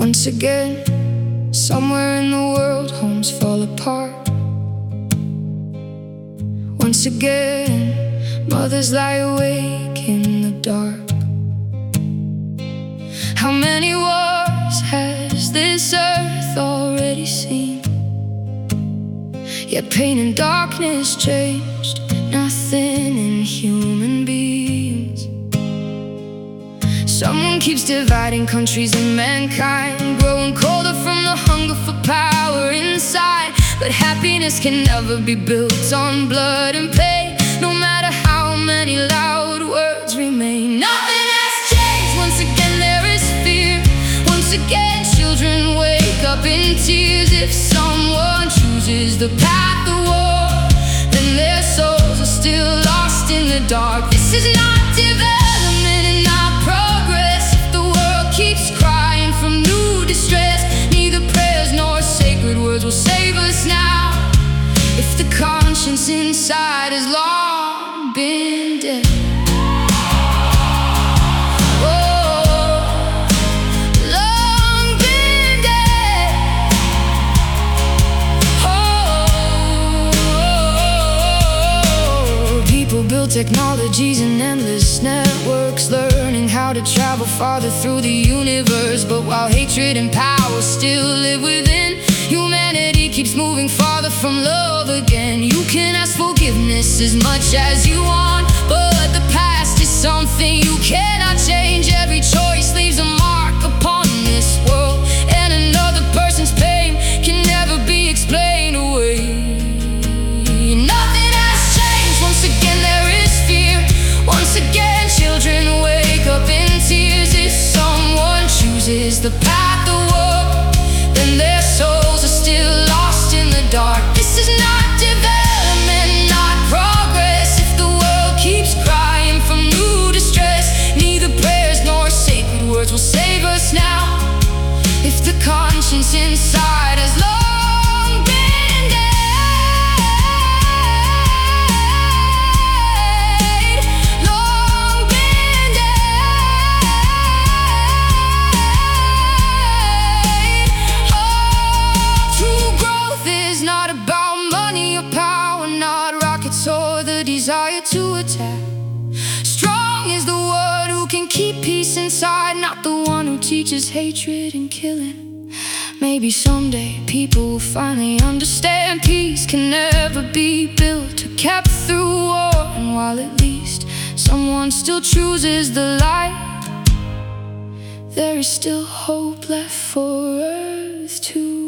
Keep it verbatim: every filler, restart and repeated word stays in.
Once again, somewhere in the world, homes fall apart. Once again, mothers lie awake in the dark. How many wars has this earth already seen? Yet pain and darkness changed nothing in human beings. Someone keeps dividing countries and mankind, growing colder from the hunger for power inside. But happiness can never be built on blood and pain, no matter how many loud words remain. Nothing has changed. Once again there is fear. Once again children wake up in tears. If someone chooses the path of war, then their souls are still lost in the dark. This is not development and not progress. If the world keeps crying from new distress, neither prayers nor sacred words will save us now. If the conscience inside has long been dead. Build technologies and endless networks, learning how to travel farther through the universe. But while hatred and power still live within, humanity keeps moving farther from love again. You can ask forgiveness as much as you want, but the past is something you cannot change. Every choice leaves a mark upon this world, and another person's pain can never be explained away. Nothing has changed. Once again there is fear. Once again children wake up in tears. If someone chooses the path of war, then their souls are still lost in the dark. This is not development, not progress. If the world keeps crying from new distress, neither prayers nor sacred words will save us now. If the conscience inside has long been dead. Or the desire to attack. Strong is the one who can keep peace inside, not the one who teaches hatred and killing. Maybe someday people will finally understand peace can never be built or kept through war. And while at least someone still chooses the light, there is still hope left for Earth to